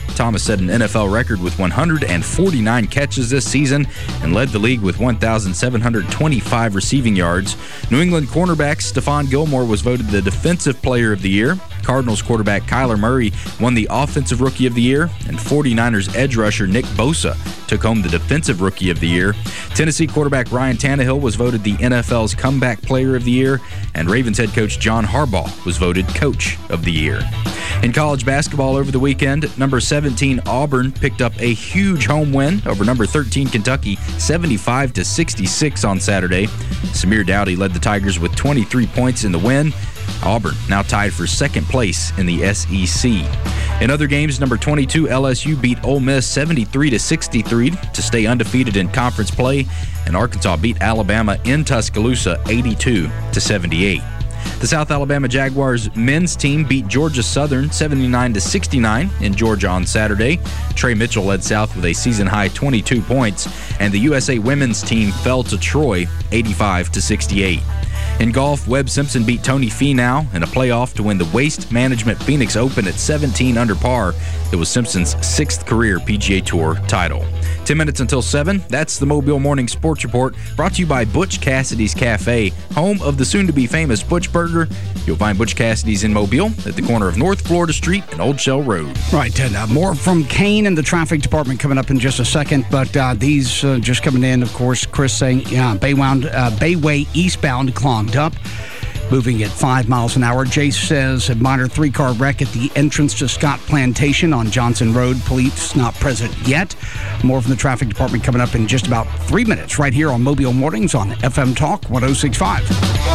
Thomas set an NFL record with 149 catches this season and led the league with 1,725 receiving yards. New England cornerback Stephon Gilmore was voted the Defensive Player of the Year. Cardinals quarterback Kyler Murray won the Offensive Rookie of the Year, and 49ers edge rusher Nick Bosa took home the Defensive Rookie of the Year. Tennessee quarterback Ryan Tannehill was voted the NFL's Comeback Player of the Year, and Ravens head coach John Harbaugh was voted Coach of the Year. In college basketball over the weekend, number 17 Auburn picked up a huge home win over number 13 Kentucky, 75-66 on Saturday. Samir Dowdy led the Tigers with 23 points in the win. Auburn now tied for second place in the SEC. In other games, number 22 LSU beat Ole Miss 73-63 to stay undefeated in conference play, and Arkansas beat Alabama in Tuscaloosa 82-78. The South Alabama Jaguars men's team beat Georgia Southern 79-69 in Georgia on Saturday. Trey Mitchell led South with a season-high 22 points, and the USA women's team fell to Troy 85-68. In golf, Webb Simpson beat Tony Finau in a playoff to win the Waste Management Phoenix Open at 17 under par. It was Simpson's 6th career PGA Tour title. 10 minutes until 7. That's the Mobile Morning Sports Report, brought to you by Butch Cassidy's Cafe, home of the soon-to-be famous Butch Burger. You'll find Butch Cassidy's in Mobile at the corner of North Florida Street and Old Shell Road. Right, and more from Kane and the traffic department coming up in just a second, but these just coming in, of course, Chris saying Bayway eastbound clogged up, moving at 5 miles an hour. Jace says a minor 3-car wreck at the entrance to Scott Plantation on Johnson Road. Police not present yet. More from the traffic department coming up in just about 3 minutes right here on Mobile Mornings on FM Talk 106.5.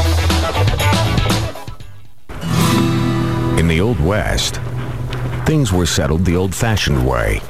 In the Old West, things were settled the old-fashioned way.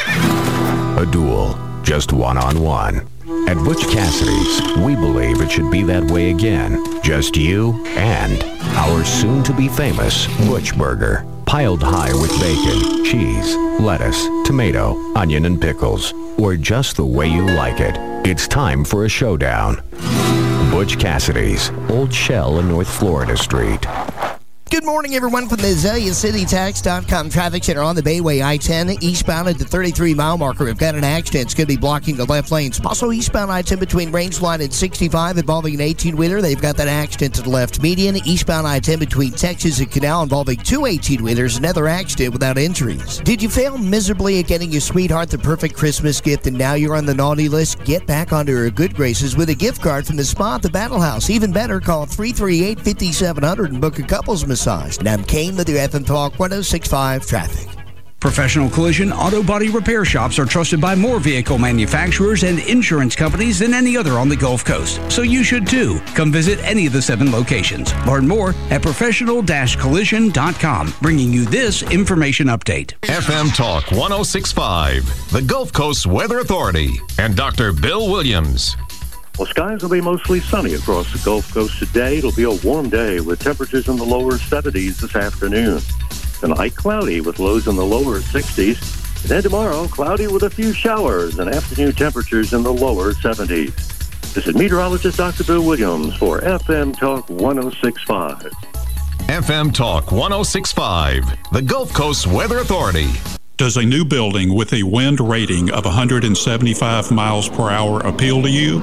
A duel, just one-on-one. At Butch Cassidy's, we believe it should be that way again. Just you and our soon-to-be famous Butch Burger. Piled high with bacon, cheese, lettuce, tomato, onion, and pickles. Or just the way you like it. It's time for a showdown. Butch Cassidy's, Old Shell and North Florida Street. Good morning, everyone, from the AzaleaCityTax.com traffic center on the Bayway I-10, eastbound at the 33-mile marker. We've got an accident. It's going to be blocking the left lanes. Also, eastbound I-10 between Rangeline and 65 involving an 18-wheeler. They've got that accident to the left median. Eastbound I-10 between Texas and Canal involving 2 18-wheelers. Another accident without injuries. Did you fail miserably at getting your sweetheart the perfect Christmas gift and now you're on the naughty list? Get back onto her good graces with a gift card from the spa at the Battle House. Even better, call 338-5700 and book a couple's massage. And I'm Kane with your FM Talk 106.5 traffic. Professional collision auto body repair shops are trusted by more vehicle manufacturers and insurance companies than any other on the Gulf Coast. So you should too. Come visit any of the 7 locations. Learn more at professional-collision.com, bringing you this information update. FM Talk 106.5, the Gulf Coast Weather Authority, and Dr. Bill Williams. Well, skies will be mostly sunny across the Gulf Coast today. It'll be a warm day with temperatures in the lower 70s this afternoon. Tonight, cloudy with lows in the lower 60s. And then tomorrow, cloudy with a few showers and afternoon temperatures in the lower 70s. This is meteorologist Dr. Bill Williams for FM Talk 106.5. FM Talk 106.5, the Gulf Coast Weather Authority. Does a new building with a wind rating of 175 miles per hour appeal to you?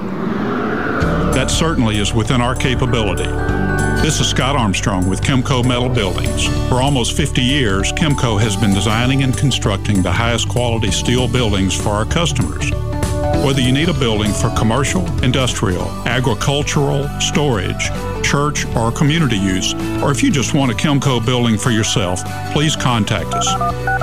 That certainly is within our capability. This is Scott Armstrong with Chemco Metal Buildings. For almost 50 years, Chemco has been designing and constructing the highest quality steel buildings for our customers. Whether you need a building for commercial, industrial, agricultural, storage, church, or community use, or if you just want a Chemco building for yourself, please contact us.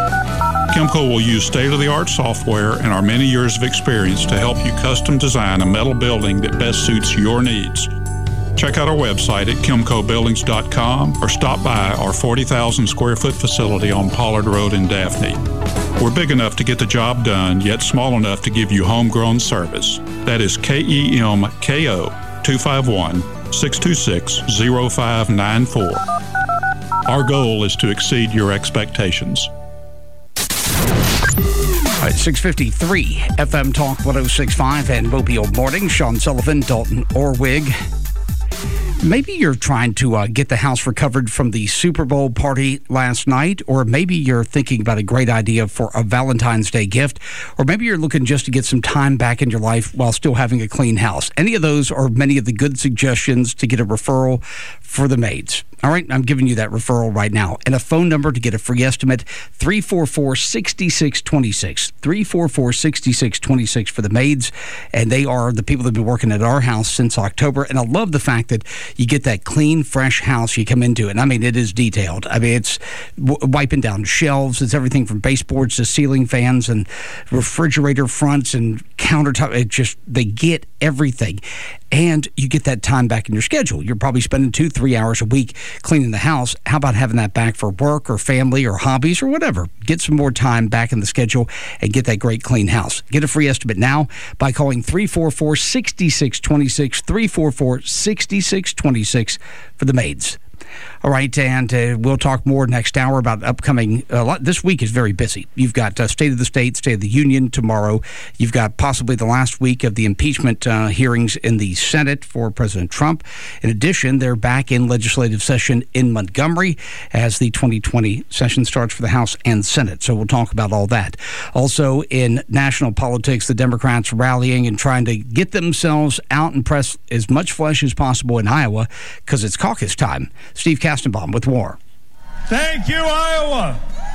Chemco will use state-of-the-art software and our many years of experience to help you custom design a metal building that best suits your needs. Check out our website at chemcobuildings.com or stop by our 40,000 square foot facility on Pollard Road in Daphne. We're big enough to get the job done, yet small enough to give you homegrown service. That is KEMKO 251-626-0594. Our goal is to exceed your expectations. All right, 6:53, FM Talk 106.5 and Mobile Morning. Sean Sullivan, Dalton Orwig. Maybe you're trying to get the house recovered from the Super Bowl party last night, or maybe you're thinking about a great idea for a Valentine's Day gift, or maybe you're looking just to get some time back in your life while still having a clean house. Any of those are many of the good suggestions to get a referral for the maids. All right, I'm giving you that referral right now. And a phone number to get a free estimate, 344-6626. 344-6626 for the maids. And they are the people that have been working at our house since October. And I love the fact that you get that clean, fresh house you come into. And I mean, it is detailed. I mean, it's wiping down shelves. It's everything from baseboards to ceiling fans and refrigerator fronts and countertop. It just, they get everything. And you get that time back in your schedule. You're probably spending 2-3 hours a week cleaning the house. How about having that back for work or family or hobbies or whatever? Get some more time back in the schedule and get that great clean house. Get a free estimate now by calling 344-6626, 344-6626 for the maids. All right, and we'll talk more next hour about upcoming. This week is very busy. You've got State of the State, State of the Union tomorrow. You've got possibly the last week of the impeachment hearings in the Senate for President Trump. In addition, they're back in legislative session in Montgomery as the 2020 session starts for the House and Senate. So we'll talk about all that. Also, in national politics, the Democrats rallying and trying to get themselves out and press as much flesh as possible in Iowa because it's caucus time. Steve Kastenbaum with more. Thank you, Iowa.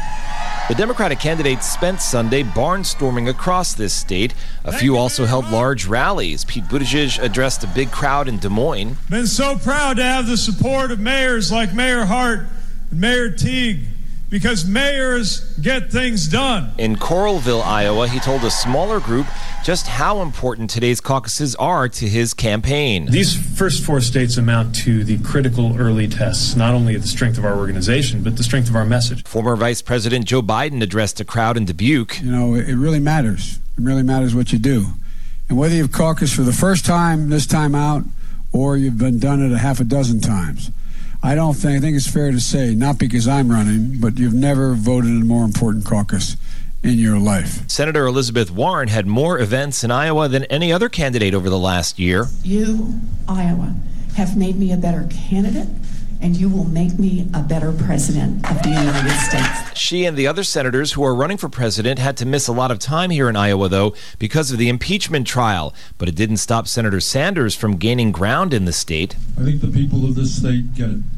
The Democratic candidates spent Sunday barnstorming across this state. A few also held large rallies. Pete Buttigieg addressed a big crowd in Des Moines. Been so proud to have the support of mayors like Mayor Hart and Mayor Teague, because mayors get things done. In Coralville, Iowa, he told a smaller group just how important today's caucuses are to his campaign. These first 4 states amount to the critical early tests, not only of the strength of our organization, but the strength of our message. Former Vice President Joe Biden addressed a crowd in Dubuque. You know, it really matters. It really matters what you do. And whether you've caucused for the first time, this time out, or you've been done it a half a dozen times, I think it's fair to say, not because I'm running, but you've never voted in a more important caucus in your life. Senator Elizabeth Warren had more events in Iowa than any other candidate over the last year. You, Iowa, have made me a better candidate, and you will make me a better president of the United States. She and the other senators who are running for president had to miss a lot of time here in Iowa, though, because of the impeachment trial. But it didn't stop Senator Sanders from gaining ground in the state. I think the people of this state get it.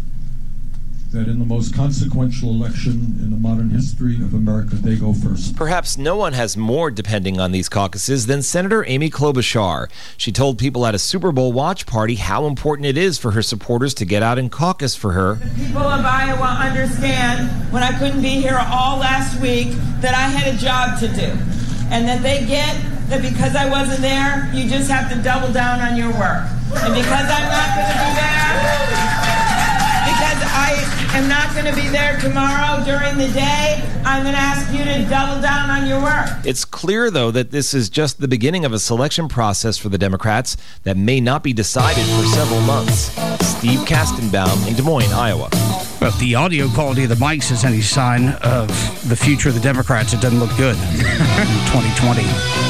That in the most consequential election in the modern history of America, they go first. Perhaps no one has more depending on these caucuses than Senator Amy Klobuchar. She told people at a Super Bowl watch party how important it is for her supporters to get out and caucus for her. The people of Iowa understand, when I couldn't be here all last week, that I had a job to do. And that they get that because I wasn't there, you just have to double down on your work. And because I'm not going to be there, because I am not going to be there tomorrow during the day, I'm going to ask you to double down on your work. It's clear, though, that this is just the beginning of a selection process for the Democrats that may not be decided for several months. Steve Kastenbaum in Des Moines, Iowa. Well, if the audio quality of the mics is any sign of the future of the Democrats, it doesn't look good in 2020.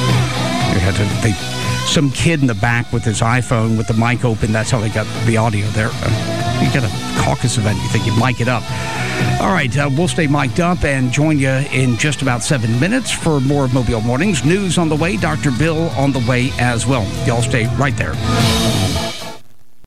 Some kid in the back with his iPhone with the mic open, that's how they got the audio there. You got a caucus event, you think you mic it up. All right, we'll stay mic'd up and join you in just about 7 minutes for more of Mobile Mornings. News on the way, Dr. Bill on the way as well. Y'all stay right there.